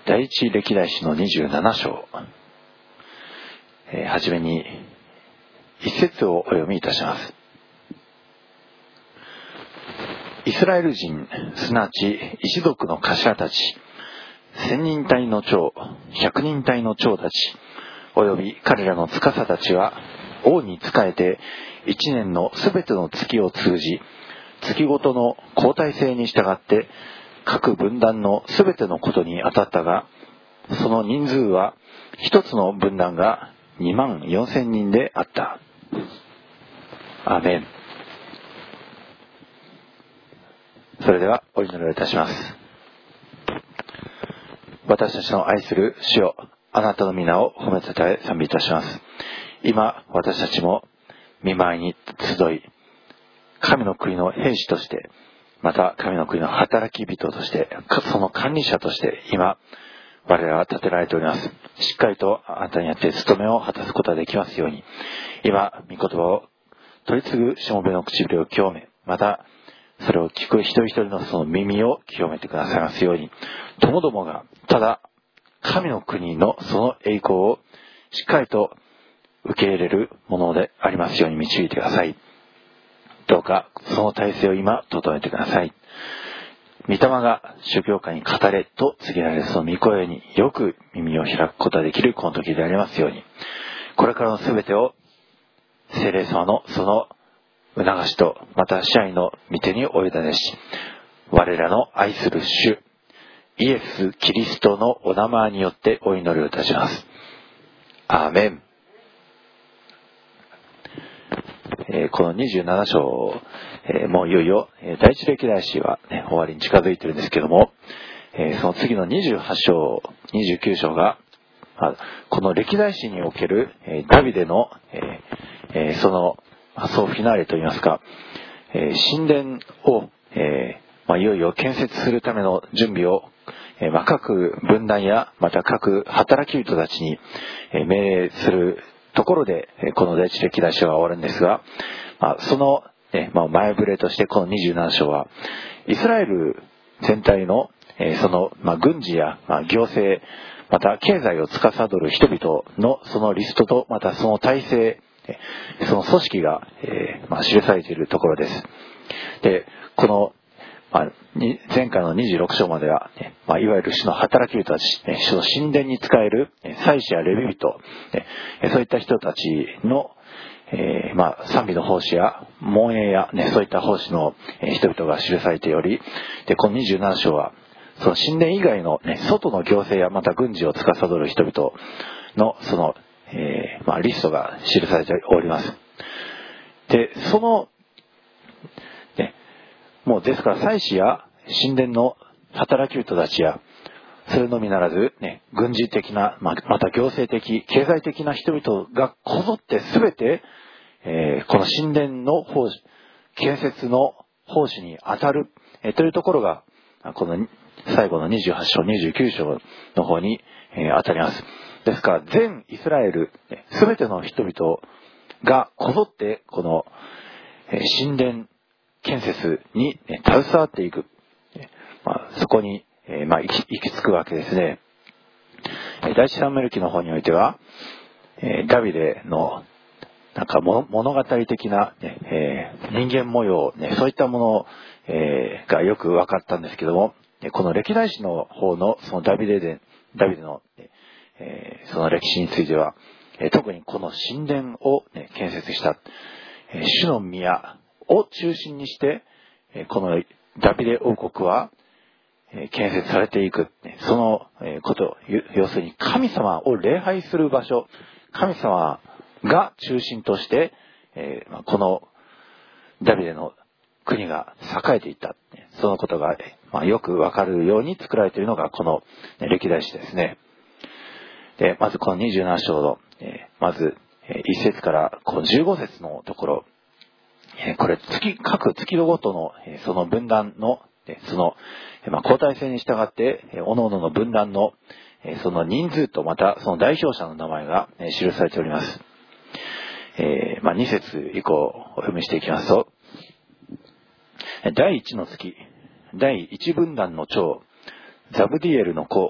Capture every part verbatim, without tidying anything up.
第一歴代史のにじゅうなな章、えー、はじめに一節をお読みいたします。イスラエル人、すなわち一族の頭たち、千人隊の長、百人隊の長たち、および彼らの司たちは、王に仕えて一年のすべての月を通じ、月ごとの交代制に従って、各分団のすべてのことに当たったが、その人数は一つの分団がにまんよんせんにんであった。アーメン。それではお祈りをいたします。私たちの愛する主よ、あなたの皆を褒めたたえ賛美いたします。今私たちも御前に集い、神の国の兵士として、また神の国の働き人として、その管理者として今我らは立てられております。しっかりとあなたによって務めを果たすことができますように、今御言葉を取り次ぐしもべの唇を清め、またそれを聞く一人一人のその耳を清めてくださいますように、ともどもがただ神の国のその栄光をしっかりと受け入れるものでありますように導いてください。どうかその体制を今整えてください。御霊が諸教会に語れと告げられるその御声によく耳を開くことができるこの時でありますように、これからのすべてを聖霊様のその促しとまた支配の御手にお委ねし、我らの愛する主イエス・キリストのお名前によってお祈りをいたします。アーメン。えー、このにじゅうなな章、えー、もういよいよ、えー、第一歴代史は、ね、終わりに近づいているんですけども、えー、その次のにじゅうはち章、にじゅうきゅう章が、まあ、この歴代史における、えー、ダビデの、えーえー、その総フィナーレといいますか、えー、神殿を、えーまあ、いよいよ建設するための準備を、えーまあ、各分団やまた各働き人たちに、えー、命令するところで、えー、この第一歴代史は終わるんですが、まあ、その、ねまあ、前触れとしてこのにじゅうなな章はイスラエル全体の、えー、その、まあ、軍事や、まあ、行政また経済を司る人々のそのリストとまたその体制、その組織が、えーまあ、記されているところです。で、この、まあ、前回のにじゅうろく章までは、ねまあ、いわゆる主の働き人たち、主の神殿に仕える祭司やレビ人、ね、そういった人たちの、えーまあ、賛美の奉仕や門営や、ね、そういった奉仕の人々が記されており、でこのにじゅうなな章はその神殿以外の、ね、外の行政やまた軍事を司る人々のそのえーまあ、リストが記されております。で、その、ね、もうですから祭司や神殿の働き人たちや、それのみならず、ね、軍事的な、まあ、また行政的、経済的な人々がこぞって全て、えー、この神殿の奉仕、建設の奉仕に当たる、えー、というところが、この最後のにじゅうはち章、にじゅうきゅう章の方に、えー、当たります。ですから全イスラエルすべての人々がこぞってこの神殿建設に携わっていく、まあ、そこに、まあ、行き、行き着くわけですね。第一サムエル記の方においてはダビデのなんか物語的な、ね、人間模様、ね、そういったもの、えー、がよく分かったんですけども、この歴代史の方のそのダビデでダビデのえー、その歴史については、えー、特にこの神殿を、ね、建設した、えー、主の宮を中心にして、えー、このダビデ王国は、えー、建設されていく、ね、その、えー、こと要するに神様を礼拝する場所、神様が中心として、えーまあ、このダビデの国が栄えていった、そのことが、まあ、よくわかるように作られているのがこの、ね、歴代史ですね。でまずこのにじゅうなな章の、えー、まず、えー、いち節からこのじゅうご節のところ、えー、これ月各月度ごとの、えー、その分断の、えー、その、えーまあ、交代制に従って、えー、各々の分断の、えー、その人数とまたその代表者の名前が、えー、記されております。えーまあ、に節以降お読みしていきますと、第一の月、第一分団の長ザブディエルの子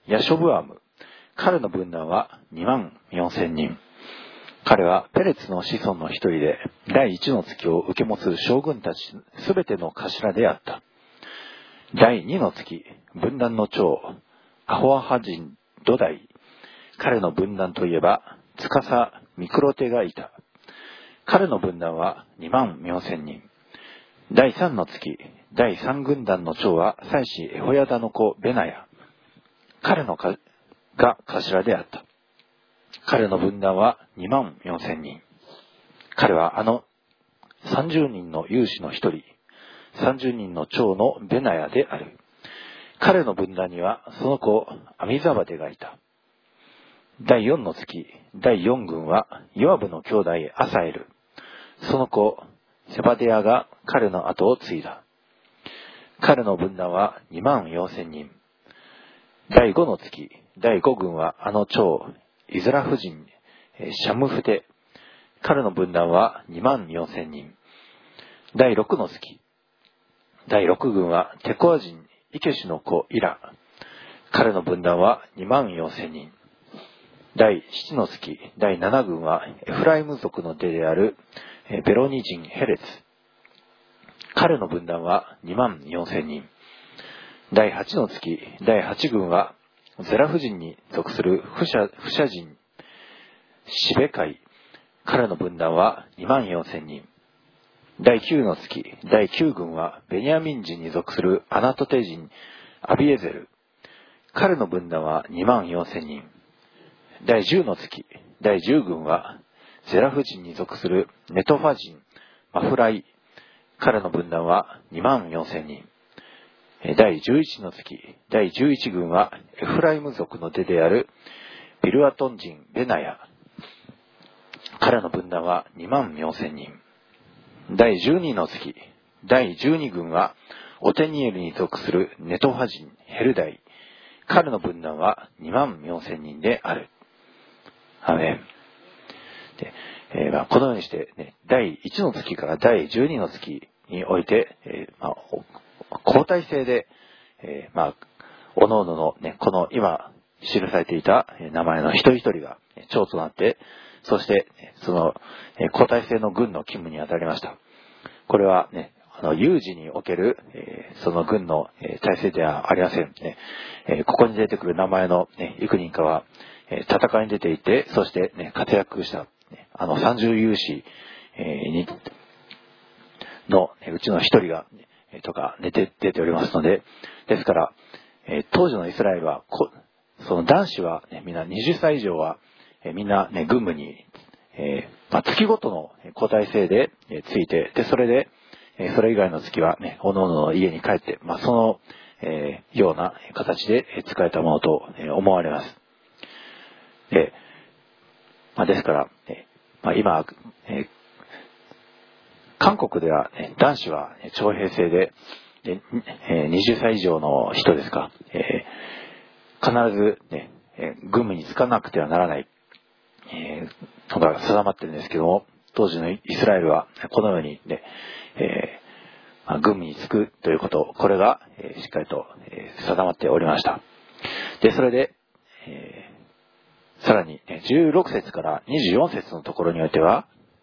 ヤショブアム。彼の分団はにまんよんせんにん。彼はペレツの子孫の一人で、第一の月を受け持つ将軍たちすべての頭であった。第二の月、分団の長、アホアハ人ドダイ。彼の分団といえば、つかさミクロテがいた。彼の分団はにまんよんせんにん。第三の月、第三軍団の長は祭司エホヤダの子ベナヤ。彼のかが頭であった。彼の分団はにまんよんせんにん。彼はあのさんじゅうにんの勇士の一人、さんじゅうにんの長のベナヤである。彼の分団にはその子アミザバデがいた。第四の月、第四軍はヨアブの兄弟アサエル。その子セバデアが彼の後を継いだ。彼の分団はにまんよんせんにん。第五の月、第五軍はあの長イズラフ人シャムフテ。彼の分団はにまんよんせんにん。第六の月、第六軍はテコア人イケシュの子イラ。彼の分団はにまんよんせんにん。第七の月、第七軍はエフライム族の出であるベロニ人ヘレツ。彼の分団はにまんよんせんにん。第八の月、第八軍はゼラフ人に属するフシャ、フシャ人シベカイ。彼の分団はにまんよんせんにん。第九の月、第九軍はベニヤミン人に属するアナトテ人アビエゼル。彼の分団はにまんよんせんにん。第十の月、第十軍はゼラフ人に属するネトファ人マフライ。彼の分団はにまんよんせんにん。第十一の月、第十一軍はエフライム族の出であるビルアトン人ベナヤ。彼の分団はにまんよんせんにん。第十二の月、第十二軍はオテニエルに属するネトファ人ヘルダイ。彼の分団はにまんよんせんにんである。アメン。で、えーまあ、このようにして、ね、第一の月から第十二の月において、えーまあ、交代制で、えー、まあ、おのおののね、この今記されていた名前の一人一人が長となって、そして、その交代制の軍の勤務に当たりました。これはね、あの、有事における、えー、その軍の、えー、体制ではありません。ねえー、ここに出てくる名前の、ね、幾人かは、えー、戦いに出ていて、そして、ね、活躍した、ね、あの、三十勇士、えー、に、の、ね、うちの一人が、えー、とか出て、出ておりますので、ですから、えー、当時のイスラエルは、こその男子は、ね、みんなはたち以上は、えー、みんな、ね、軍務に、えーまあ、月ごとの交代制で、えー、ついて、で、それで、えー、それ以外の月はね、おのおのの家に帰って、まあ、その、えー、ような形で使えたものと思われます。で、まあ、ですから、えーまあ、今、えー、韓国では、ね、男子は徴兵制で、で、えー、はたち以上の人ですか、えー、必ず、ね、えー、軍務に就かなくてはならない、えー、のが定まってるんですけども、当時のイスラエルはこのように、ね、えーまあ、軍務に就くということ、これが、えー、しっかりと、えー、定まっておりました。で、それで、えー、さらに、ね、じゅうろく節からにじゅうよん節のところにおいては、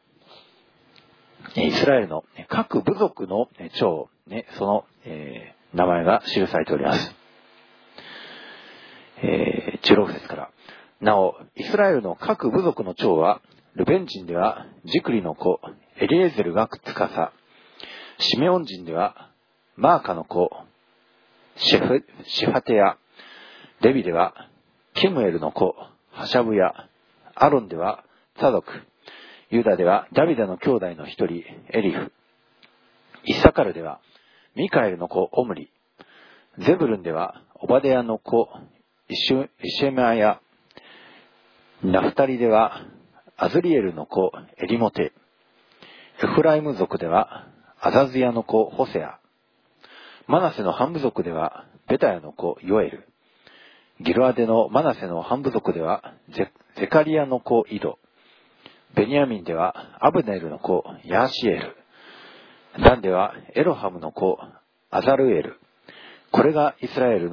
イスラエルの各部族の長、ね、その、えー、名前が記されております。えー、じゅうろく節から。なお、イスラエルの各部族の長は、ルベン人ではジクリの子、エリエゼルが司、シメオン人ではマーカの子、シェフ、シファテヤ、レビではケムエルの子、ハシャブヤ、アロンではツァドク、ユダではダビデの兄弟の一人、エリフ、イッサカルではミカエルの子、オムリ、ゼブルンではオバデヤの子、イシュ、イシェマヤ、ナフタリではアズリエルの子、エリモテ、エフライム族ではアザズヤの子、ホセア、マナセの半部族ではベタヤの子、ヨエル、ギルアデのマナセの半部族では ゼ, ゼカリアの子、イド、ベニヤミンではアブネルの子、ヤーシエル、ダンではエロハムの子、アザルエル。これがイスラエルの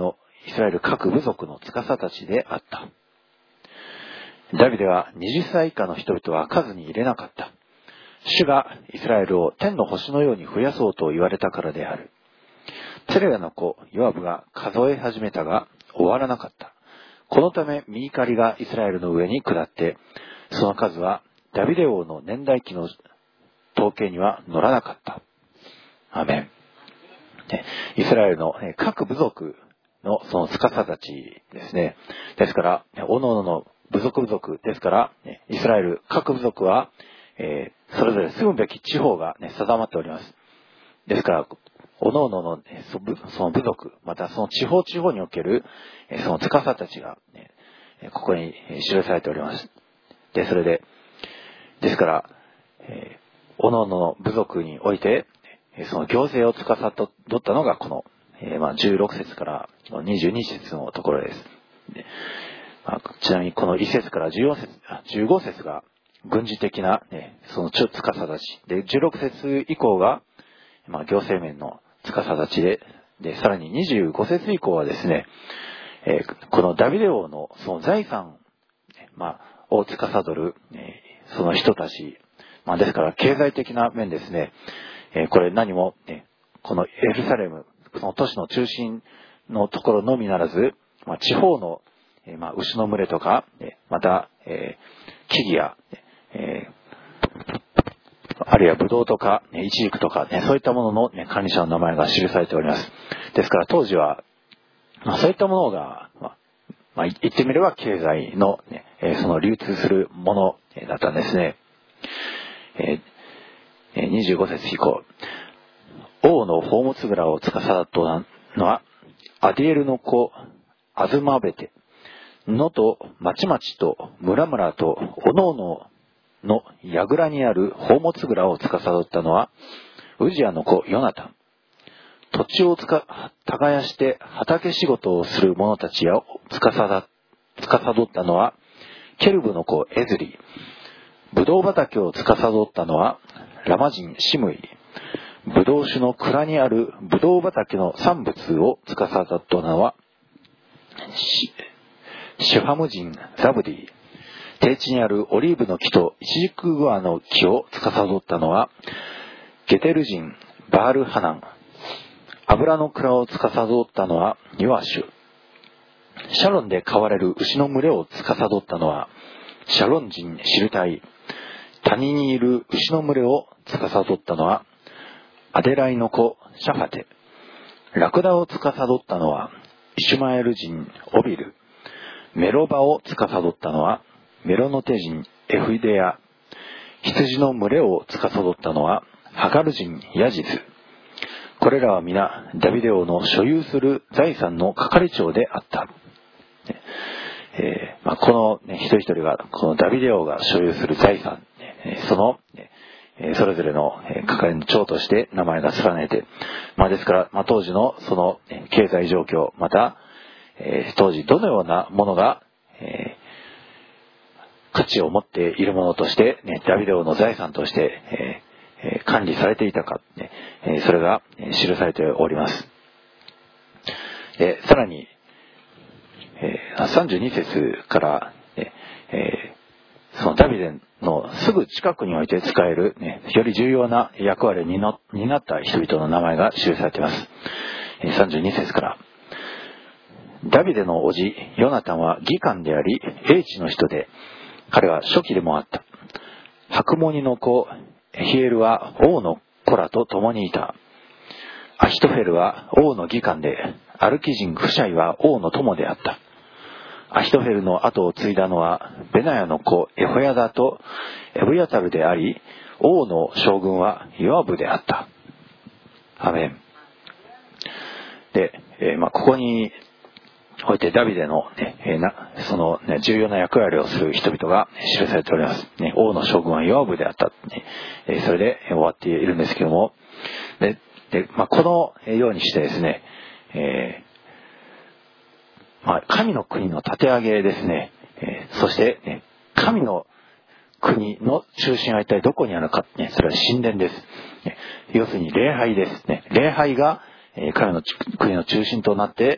イスラエル各部族の司たちであった。ダビデははたち以下の人々は数に入れなかった。主がイスラエルを天の星のように増やそうと言われたからである。ツェルヤの子ヨアブが数え始めたが終わらなかった。このため御怒りがイスラエルの上に下って、その数はダビデ王の年代記の統計には乗らなかった。アーメン。イスラエルの各部族のその司たちですね。ですから、おのおのの部族部族ですから、イスラエル各部族は、えー、それぞれ住むべき地方が、ね、定まっております。ですから、おのおのの、ね、その部族、またその地方地方における、その司たちが、ね、ここに記されております。で、それで、ですから、えー、おのおのの部族において、その行政を司ったのがこの、えー、まあじゅうろく節からにじゅうに節のところです。でまあ、ちなみにこのいち節からじゅうよん節、じゅうご節が軍事的な、ね、その司たちで、じゅうろく節以降が、まあ、行政面の司たちで、で、さらににじゅうご節以降はですね、えー、このダビデ王のその財産、まあ、を司る、えー、その人たち、まあ、ですから経済的な面ですね、えー、これ何も、ね、このエルサレム、その都市の中心のところのみならず、まあ、地方の、えーまあ、牛の群れとか、また、えー、木々や、えー、あるいはブドウとか、イチジクとか、ね、そういったものの、ね、管理者の名前が記されております。ですから当時は、まあ、そういったものが、まあまあ、言ってみれば経済の、ね、その流通するものだったんですね。えー、にじゅうご節以降、王の宝物蔵を司ったのは、アディエルの子、アズマベテ、野と町々と村々とおのおのの櫓にある宝物蔵を司ったのは、ウジアの子ヨナタン。土地をつか耕して畑仕事をする者たちを司ったのは、ケルブの子エズリ。ブドウ畑を司ったのは、ラマ人シムイ。ブドウ酒の蔵にあるブドウ畑の産物を司ったのは、シュファム人ザブディ。低地にあるオリーブの木とイチジクグアの木を司ったのは、ゲテル人バールハナン。油の蔵を司ったのはヨアシュ。シャロンで飼われる牛の群れを司ったのはシャロン人シルタイ。谷にいる牛の群れを司ったのはアデライの子シャファテ。ラクダを司ったのはイシュマエル人オビル。メロバを司ったのはメロノテ人エフイデア。羊の群れを司ったのはハガル人ヤジズ。これらは皆ダビデ王の所有する財産の係長であった。えーまあ、この、ね、一人一人がこのダビデ王が所有する財産、その、えー、それぞれの係の長として名前が連ねて、まあ、ですから、まあ、当時のその経済状況、また、えー、当時どのようなものが、えー、価値を持っているものとして、ね、ダビデ王の財産として、えー管理されていたか、それが記されております。さらにさんじゅうに節から、そのダビデのすぐ近くにおいて使える、より重要な役割を担った人々の名前が記されています。さんじゅうに節から、ダビデの叔父ヨナタンは技官であり英知の人で、彼は書記でもあった。ハクモニの子エヒエルは王の子らと共にいた。アヒトフェルは王の技官で、アルキ人フシャイは王の友であった。アヒトフェルの後を継いだのはベナヤの子エホヤダとエブヤタルであり、王の将軍はヨアブであった。アメン。で、えーまあ、ここにおいてダビデの、ねえー、なその、ね、重要な役割をする人々が記されております。ね、王の将軍はヨアブであった、ねえー。それで終わっているんですけども、ででまあ、このようにしてですね、えーまあ、神の国の立て上げですね、えー、そして、ね、神の国の中心は一体どこにあるか、ね、それは神殿です。ね、要するに礼拝です、ね。礼拝が、えー、神の国の中心となって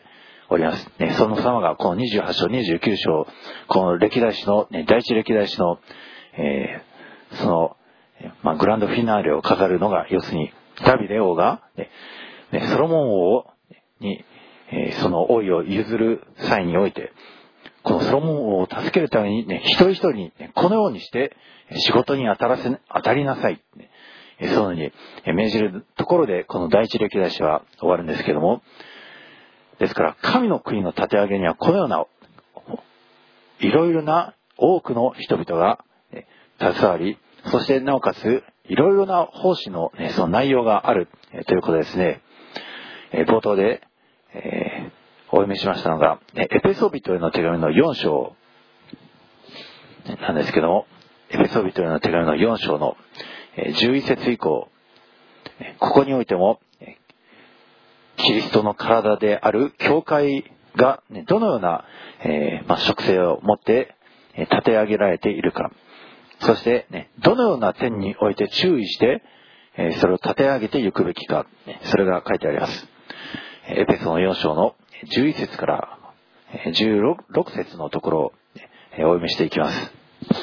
おります。ね、その様がこのにじゅうはち章、にじゅうきゅう章、この歴代史の、ね、第一歴代史の、えー、その、まあ、グランドフィナーレを飾るのが、要するに、ダビデ王が、ねね、ソロモン王に、えー、その王位を譲る際において、このソロモン王を助けるために、ね、一人一人に、ね、このようにして仕事に当たらせ、当たりなさい、ね、そういうふうに命じるところで、この第一歴代史は終わるんですけども、ですから、神の国の立て上げには、このような、いろいろな多くの人々が、ね、携わり、そしてなおかつ、いろいろな奉仕の、ね、その内容がある、えということですね。えー、冒頭で、えー、お読みしましたのが、エペソビトへの手紙のよん章なんですけども、エペソビトへの手紙のよん章のじゅういち節以降、ここにおいても、キリストの体である教会が、ね、どのような、えーまあ、職性を持って立て上げられているか、そして、ね、どのような点において注意して、えー、それを立て上げていくべきか、それが書いてあります。エペソのよん章のじゅういち節からじゅうろく節のところをお読みしていきます。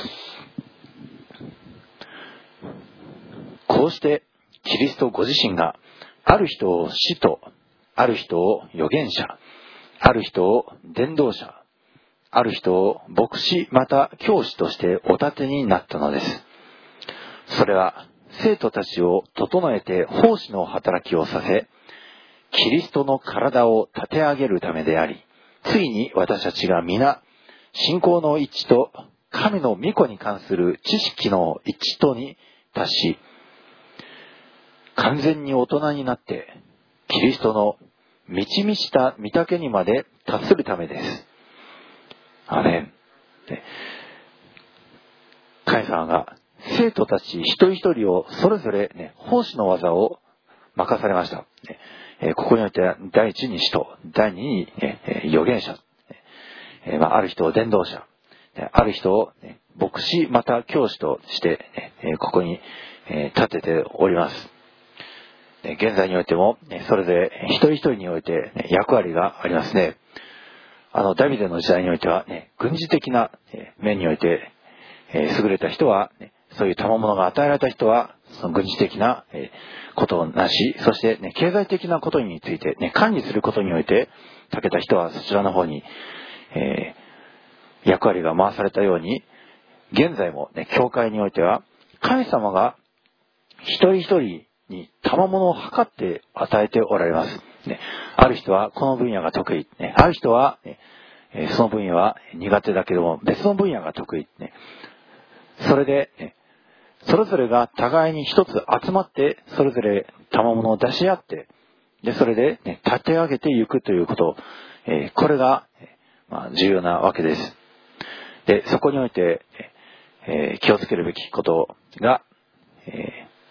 こうしてキリストご自身がある人を使徒、ある人を預言者、ある人を伝道者、ある人を牧師また教師としてお立てになったのです。それは生徒たちを整えて奉仕の働きをさせ、キリストの体を立て上げるためであり、ついに私たちが皆信仰の一致と神の御子に関する知識の一致とに達し、完全に大人になってキリストの満ち満ちた御岳にまで達するためです。アメン。神様が生徒たち一人一人をそれぞれ、ね、奉仕の技を任されました。えー、ここにおいて第一に使徒、第二に、えー、預言者、えーまあ、ある人を伝道者、ある人を、ね、牧師また教師として、ね、ここに、えー、立てております。現在においても、それぞれ一人一人において役割がありますね。あの、ダビデの時代においては、ね、軍事的な面において、えー、優れた人は、ね、そういう賜物が与えられた人は、その軍事的なことをなし、そして、ね、経済的なことについて、ね、管理することにおいて、長けた人はそちらの方に、えー、役割が回されたように、現在も、ね、教会においては、神様が一人一人に賜物を測って与えておられます。ね、ある人はこの分野が得意、ね、ある人は、ね、その分野は苦手だけども別の分野が得意、ね、それで、ね、それぞれが互いに一つ集まってそれぞれ賜物を出し合ってでそれで、ね、立て上げていくということ、えー、これが、まあ、重要なわけです。でそこにおいて、えー、気をつけるべきことが、えー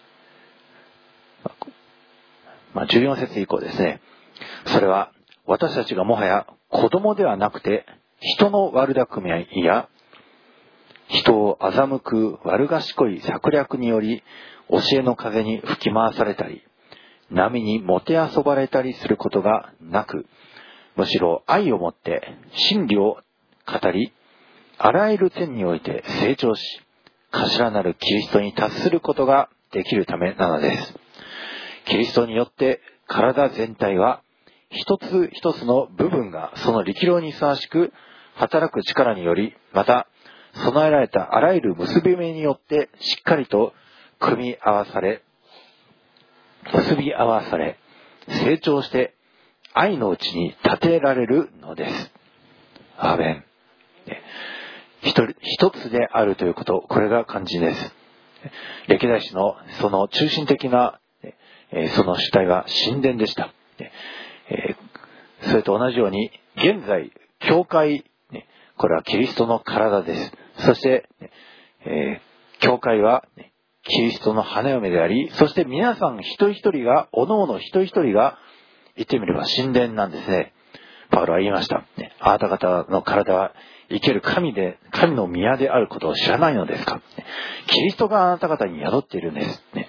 まあ、じゅうよん節以降ですね。それは私たちがもはや子供ではなくて人の悪巧みや人を欺く悪賢い策略により教えの風に吹き回されたり波にもてあそばれたりすることがなく、むしろ愛をもって真理を語りあらゆる点において成長し頭なるキリストに達することができるためなのです。キリストによって体全体は一つ一つの部分がその力量にふさわしく働く力により、また備えられたあらゆる結び目によってしっかりと組み合わされ、結び合わされ、成長して愛のうちに立てられるのです。アーメン。一人一つであるということ、これが肝心です。歴代史のその中心的なその主体は神殿でした。それと同じように現在教会、これはキリストの体です。そして教会はキリストの花嫁であり、そして皆さん一人一人が各々一人一人が言ってみれば神殿なんですね。パウロは言いました。あなた方の体は生ける神で、神の宮であることを知らないのですか。キリストがあなた方に宿っているんです。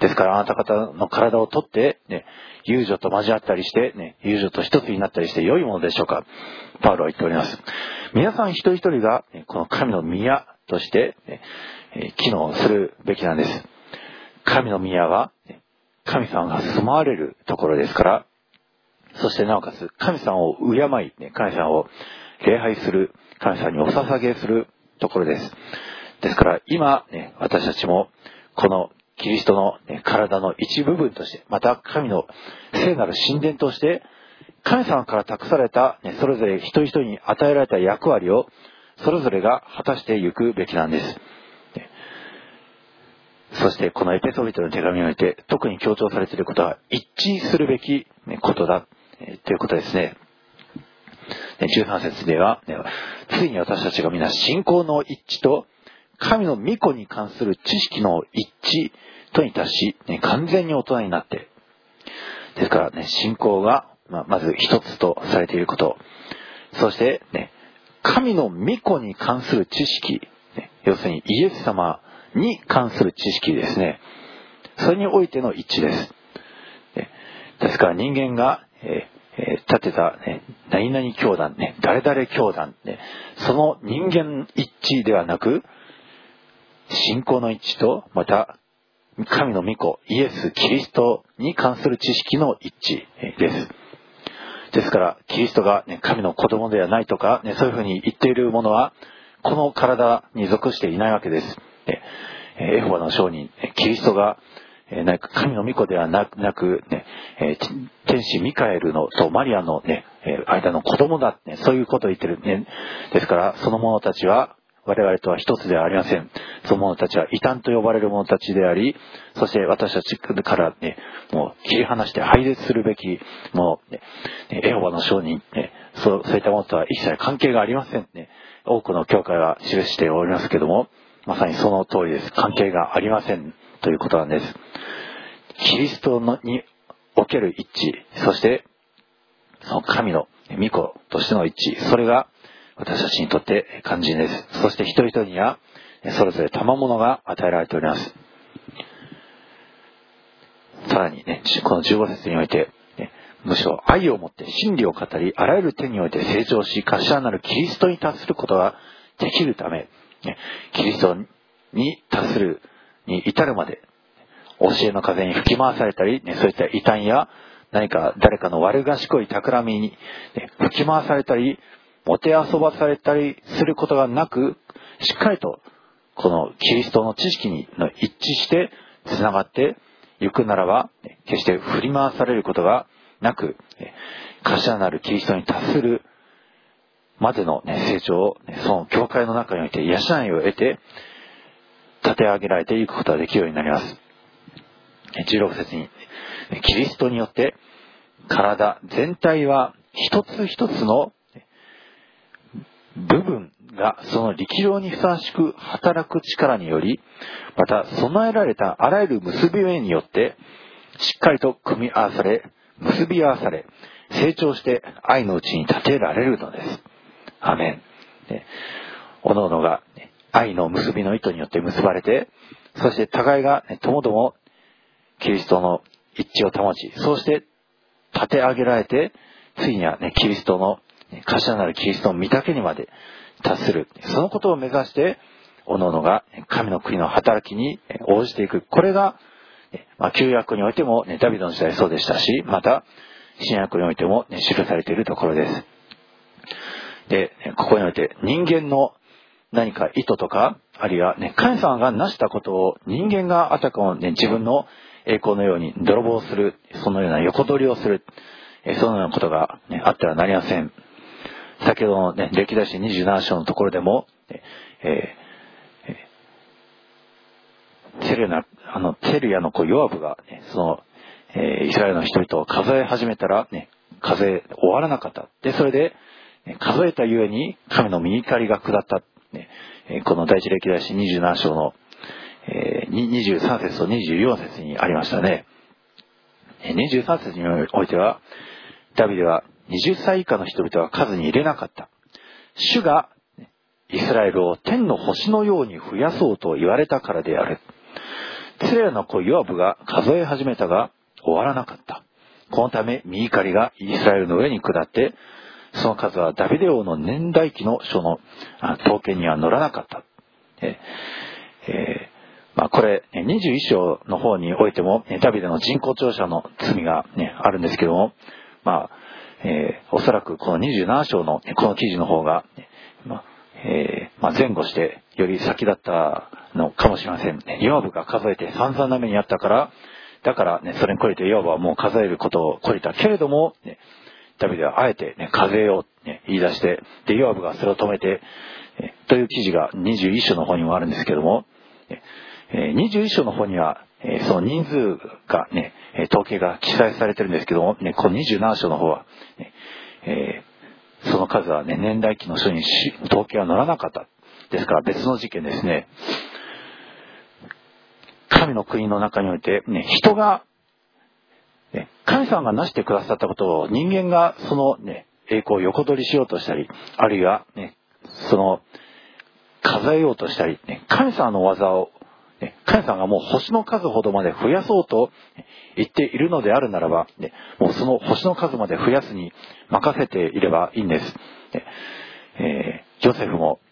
ですからあなた方の体を取って、ね、遊女と交わったりして、ね、遊女と一つになったりして良いものでしょうか。パウロは言っております。皆さん一人一人が、ね、この神の宮として、ね、機能するべきなんです。神の宮は、ね、神様が住まわれるところですから、そしてなおかつ神様を敬い、ね、神様を礼拝する、神様にお捧げするところです。ですから今、ね、私たちもこのキリストの、ね、体の一部分として、また神の聖なる神殿として、神様から託された、ね、それぞれ一人一人に与えられた役割をそれぞれが果たしていくべきなんです。そしてこのエペソビトの手紙において特に強調されていることは一致するべきことだということですね。じゅうさん節では、ついに私たちが皆信仰の一致と神の御子に関する知識の一致とに達し、完全に大人になって、ですからね、信仰がまず一つとされていること、そしてね、神の御子に関する知識、要するにイエス様に関する知識ですね。それにおいての一致です。ですから人間が、えー、立てた、ね、何々教団、ね、誰々教団、ね、その人間一致ではなく、信仰の一致と、また神の御子、イエス・キリストに関する知識の一致です。ですから、キリストが、ね、神の子供ではないとか、ね、そういうふうに言っているものは、この体に属していないわけです。エホバの証人、キリストが神の御子ではなく、ね、天使ミカエルのとマリアの、ね、間の子供だ、ね、そういうことを言ってる、ね。ですからその者たちは我々とは一つではありません。その者たちは異端と呼ばれる者たちであり、そして私たちから、ね、もう切り離して廃絶するべきもの、ね、エホバの証人、ね、そう、そういったものとは一切関係がありません、ね。多くの教会は記しておりますけども、まさにその通りです。関係がありませんということなんです。キリストのにおける一致、そしてその神の御子としての一致、それが私たちにとって肝心です。そして一人一人にはそれぞれ賜物が与えられております。さらにね、このじゅうご節において、ね、むしろ愛をもって真理を語り、あらゆる点において成長し、頭なるキリストに達することができるため、キリストに達するに至るまで教えの風に吹き回されたり、ね、そういった異端や何か誰かの悪賢い企みに、ね、吹き回されたりもてあそばされたりすることがなく、しっかりとこのキリストの知識にの一致してつながっていくならば、ね、決して振り回されることがなく、ね、頭なるキリストに達するまでの、ね、成長を、ね、その教会の中において養いを得て立て上げられていくことができるようになります。じゅうろく節に、キリストによって体全体は一つ一つの部分がその力量にふさわしく働く力により、また備えられたあらゆる結び目によってしっかりと組み合わされ、結び合わされ、成長して愛のうちに立てられるのです。アーメン。おのおのが愛の結びの糸によって結ばれて、そして互いがともどもキリストの一致を保ち、そうして立て上げられて、ついには、ね、キリストの頭なるキリストの御岳にまで達する。そのことを目指して、おのおのが神の国の働きに応じていく。これが、まあ、旧約においても、ね、ダビデの時代そうでしたし、また新約においても、ね、記されているところです。で、ここにおいて人間の何か意図とか、あるいは、ね、神様が成したことを人間があたかも、ね、自分の栄光のように泥棒する、そのような横取りをする、そのようなことが、ね、あってはなりません。先ほどの、ね、歴代史にじゅうなな章のところでも、えーえー、テルヤあのテルヤの子ヨアブが、ね、その、えー、イスラエルの人々を数え始めたら、ね、数え終わらなかった。で、それで、数えたゆえに神の御怒りが下った。ね、この第一歴代史にじゅうなな章の、えー、にじゅうさん節とにじゅうよん節にありましたね。にじゅうさん節においては、ダビデははたち以下の人々は数に入れなかった。主がイスラエルを天の星のように増やそうと言われたからである。 セレアの子ヨアブが数え始めたが終わらなかった。このため御怒りがイスラエルの上に下って、その数はダビデ王の年代記の書の統計には載らなかった。ええーまあ、これにじゅういっ章の方においてもダビデの人工調査の罪が、ね、あるんですけども、まあえー、おそらくこのにじゅうなな章のこの記事の方が、まあえーまあ、前後してより先だったのかもしれません。ヨアブが数えて散々な目にあったから、だから、ね、それに懲りてヨアブはもう数えることを懲りたけれども、ね、ダビデはあえて、ね、数えよう、ね、言い出して、でヨアブがそれを止めて、えという記事がにじゅういっ章の方にもあるんですけども、えにじゅういっ章の方には、えその人数がね、統計が記載されてるんですけども、ね、このにじゅうなな章の方は、ねえー、その数は、ね、年代記の書に統計は載らなかった。ですから別の事件ですね。神の国の中において、ね、人が、ね、神様がなしてくださったことを人間がその、ね、栄光を横取りしようとしたり、あるいは、ね、その数えようとしたり、ね、神様の技をね、神様がもう星の数ほどまで増やそうと言っているのであるならば、ね、もうその星の数まで増やすに任せていればいいんです。ねえー、ジョセフも、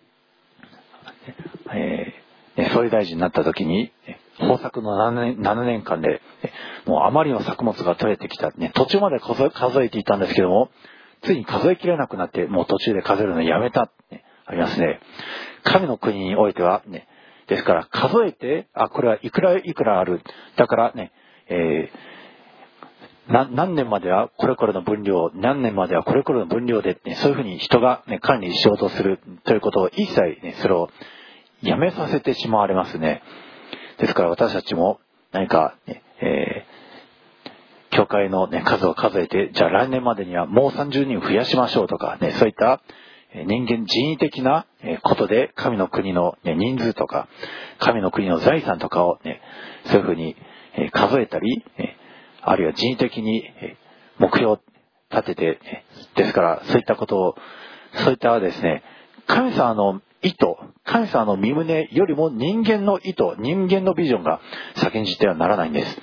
えーね、総理大臣になった時に、ね、豊作のななねん、ななねんかんで、ね、もうあまりの作物が取れてきた、ね、途中まで数え、数えていたんですけども、ついに数えきれなくなって、もう途中で数えるのをやめた、ね、ありますね。神の国においては、ね、ですから数えて、あ、これはいくらいくらある。だからね、えー、な何年まではこれこれの分量、何年まではこれこれの分量で、ね、そういうふうに人が、ね、管理しようとするということを一切、ね、それをやめさせてしまわれますね。ですから私たちも何か、ねえー、教会の、ね、数を数えて、じゃあ来年までにはもうさんじゅうにん増やしましょうとか、ね、そういった人間人為的なことで神の国の人数とか神の国の財産とかを、ね、そういうふうに数えたり、あるいは人為的に目標を立てて、ですからそういったことを、そういったですね、神様の意図、神様の身旨よりも人間の意図、人間のビジョンが先んじてはならないんです。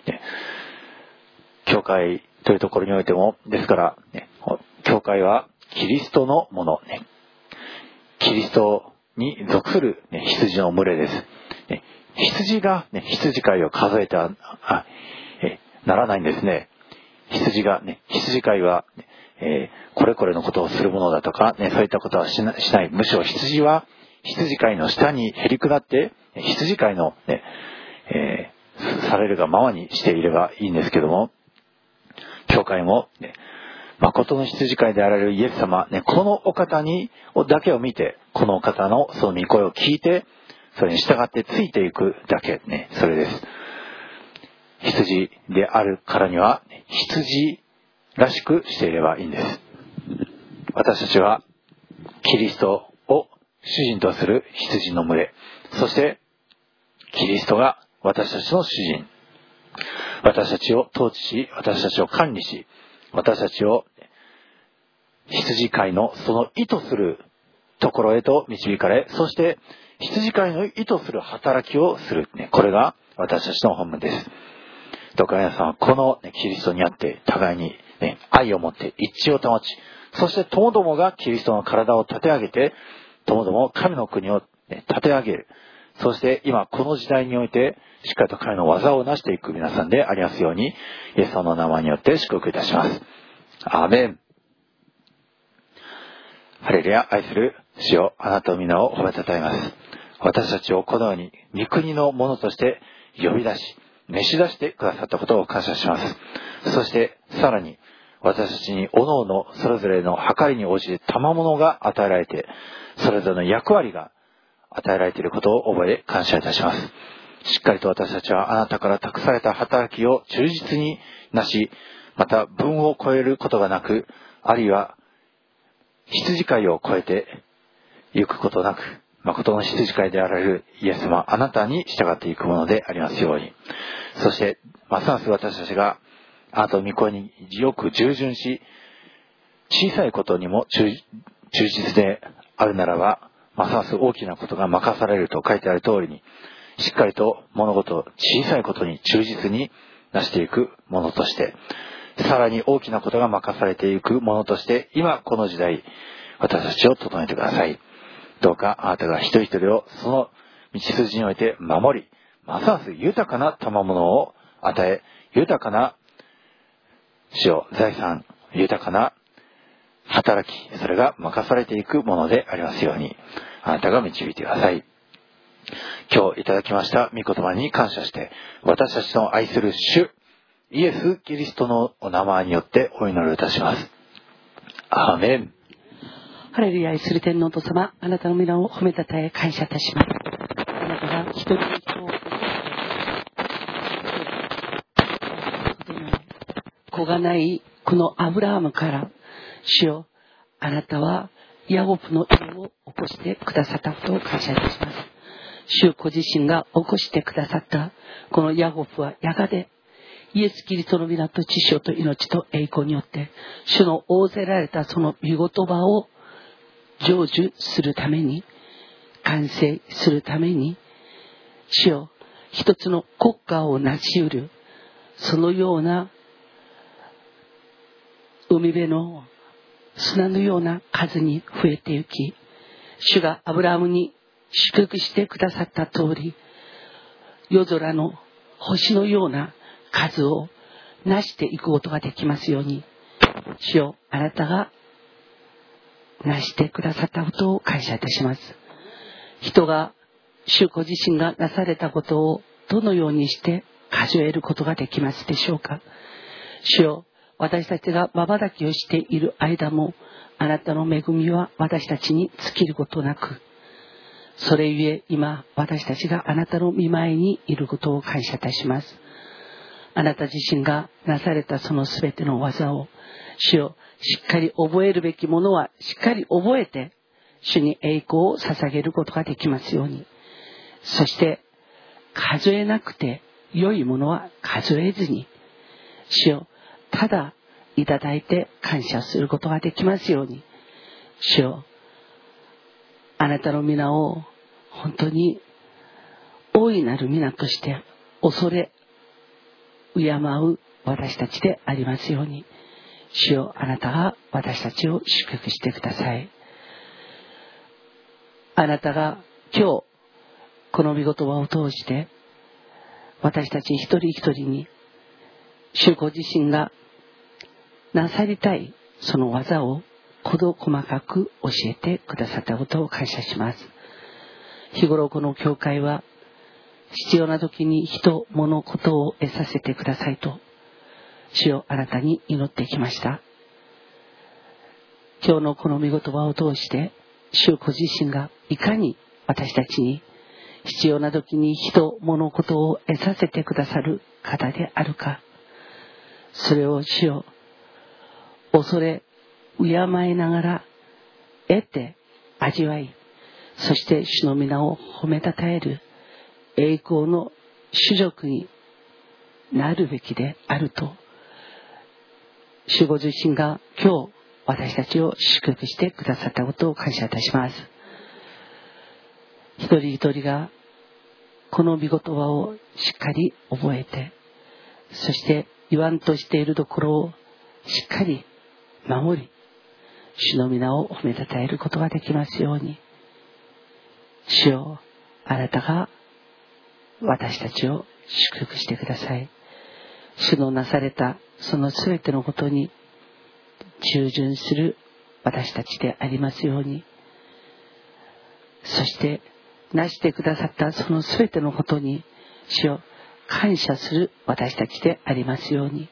教会というところにおいても、ですから、教会はキリストのもの、ね、キリストに属する、ね、羊の群れです。ね、羊が、ね、羊飼いを数えてはあえならないんですね。羊が、ね、羊飼いは、えー、これこれのことをするものだとか、ね、そういったことはし な, しない。むしろ羊は羊飼いの下にへり下って、羊飼いの、ねえー、されるがままにしていればいいんですけども、教会も、ね、誠の羊飼いであられるイエス様、ね、このお方にだけを見て、このお方のその御声を聞いて、それに従ってついていくだけ、ね、それです。羊であるからには、羊らしくしていればいいんです。私たちはキリストを主人とする羊の群れ、そしてキリストが私たちの主人、私たちを統治し、私たちを管理し、私たちを羊飼いのその意図するところへと導かれ、そして羊飼いの意図する働きをする、ね、これが私たちの本分です。どうか皆さんはこの、ね、キリストにあって互いに、ね、愛を持って一致を保ち、そしてともどもがキリストの体を立て上げて、ともども神の国を、ね、立て上げる。そして今この時代においてしっかりと神の技を成していく皆さんでありますように、イエス様の名前によって祝福いたします。アーメン。ハレルヤ。愛する主よ、あなたの皆を褒めたたえます。私たちをこのように御国のものとして呼び出し、召し出してくださったことを感謝します。そしてさらに私たちに各々それぞれの計りに応じて賜物が与えられて、それぞれの役割が与えられていることを覚え感謝いたします。しっかりと私たちはあなたから託された働きを忠実になし、また分を超えることがなく、あるいは羊飼いを超えてゆくことなく、誠の羊飼いであられるイエス様、あなたに従っていくものでありますように。そしてますます私たちがあなたの御声によく従順し、小さいことにも忠実であるならば、ますます大きなことが任されると書いてある通りに、 しっかりと物事、小さいことに忠実になしていくものとして、さらに大きなことが任されていくものとして、今この時代、私たちを整えてください。どうかあなたが一人一人をその道筋において守り、ますます豊かな賜物を与え、豊かな主よ財産、豊かな働き、それが任されていくものでありますように、あなたが導いてください。今日いただきました御言葉に感謝して、私たちの愛する主イエス・キリストのお名前によってお祈りいたします。アーメン。 ハレルヤ。愛する天皇と様、あなたの皆を褒めたたえ感謝いたします。あなたが一人一人を子がないこのアブラハムから主よ、あなたはヤコブの家を起こしてくださったことを感謝いたします。主ご自身が起こしてくださったこのヤコブはやがてイエス・キリストの皆と知性と命と栄光によって主の仰せられたその御言葉を成就するために、完成するために、主よ、一つの国家を成し得るそのような海辺の砂のような数に増えてゆき、主がアブラハムに祝福してくださった通り、夜空の星のような数を成していくことができますように、主よ、あなたが成してくださったことを感謝いたします。人が主ご自身がなされたことをどのようにして数えることができますでしょうか。主よ、私たちが瞬きをしている間もあなたの恵みは私たちに尽きることなく、それゆえ今私たちがあなたの御前にいることを感謝いたします。あなた自身がなされたそのすべての技を主よ、しっかり覚えるべきものはしっかり覚えて主に栄光を捧げることができますように、そして数えなくて良いものは数えずに、主よ、ただいただいて感謝することができますように、主よ、あなたの皆を本当に大いなる皆として恐れ敬う私たちでありますように、主よ、あなたが私たちを祝福してください。あなたが今日この御言葉を通して私たち一人一人に主ご自身がなさりたいその技を事細かく教えてくださったことを感謝します。日頃この教会は必要な時に人物事を得させてくださいと主をあなたに祈ってきました。今日のこの御言葉を通して主ご自身がいかに私たちに必要な時に人物事を得させてくださる方であるか、それを主を恐れ敬いながら得て味わい、そして主の皆を褒めたたえる栄光の主辱になるべきであると主ご自身が今日私たちを祝福してくださったことを感謝いたします。一人一人がこの御言葉をしっかり覚えて、そして言わんとしているところをしっかり守り、主の皆を褒めたたえることができますように、主よ、あなたが私たちを祝福してください。主のなされたそのすべてのことに従順する私たちでありますように、そしてなしてくださったそのすべてのことに主を感謝する私たちでありますように、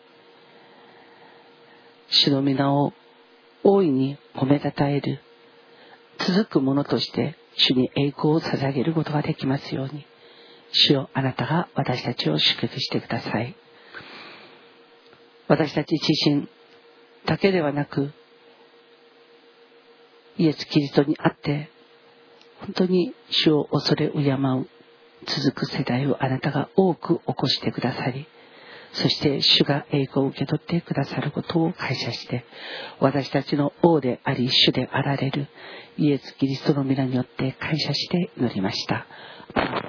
主の皆を大いに褒めたたえる続くものとして主に栄光を捧げることができますように、主よ、あなたが私たちを祝福してください。私たち自身だけではなく、イエス・キリストにあって本当に主を恐れ敬う続く世代をあなたが多く起こしてくださり、そして主が栄光を受け取ってくださることを感謝して、私たちの王であり主であられるイエス・キリストの皆によって感謝して祈りました。